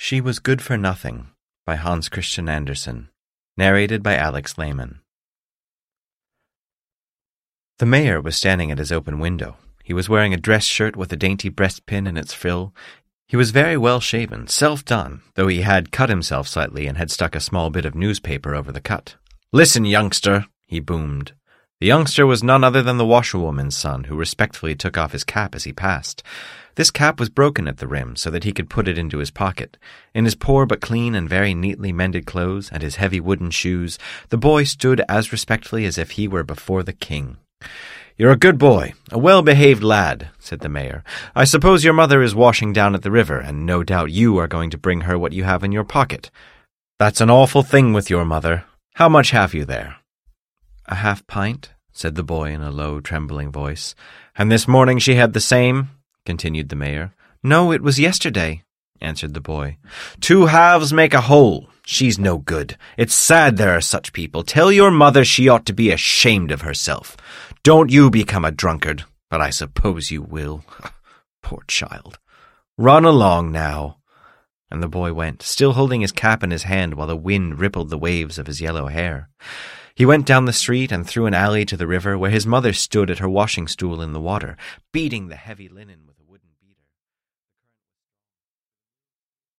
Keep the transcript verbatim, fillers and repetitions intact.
She Was Good for Nothing by Hans Christian Andersen, narrated by Alex Lehman. The mayor was standing at his open window. He was wearing a dress shirt with a dainty breastpin in its frill. He was very well shaven, self-done, though he had cut himself slightly and had stuck a small bit of newspaper over the cut. "Listen, youngster," he boomed. The youngster was none other than the washerwoman's son, who respectfully took off his cap as he passed. This cap was broken at the rim, so that he could put it into his pocket. In his poor but clean and very neatly mended clothes, and his heavy wooden shoes, the boy stood as respectfully as if he were before the king. "You're a good boy, a well-behaved lad," said the mayor. "I suppose your mother is washing down at the river, and no doubt you are going to bring her what you have in your pocket. That's an awful thing with your mother. How much have you there?" "A half-pint," said the boy in a low, trembling voice. "And this morning she had the same?" continued the mayor. "No, it was yesterday," answered the boy. "Two halves make a whole. She's no good. It's sad there are such people. Tell your mother she ought to be ashamed of herself. Don't you become a drunkard, but I suppose you will. Poor child. Run along now." And the boy went, still holding his cap in his hand while the wind rippled the waves of his yellow hair. He went down the street and through an alley to the river, where his mother stood at her washing stool in the water, beating the heavy linen with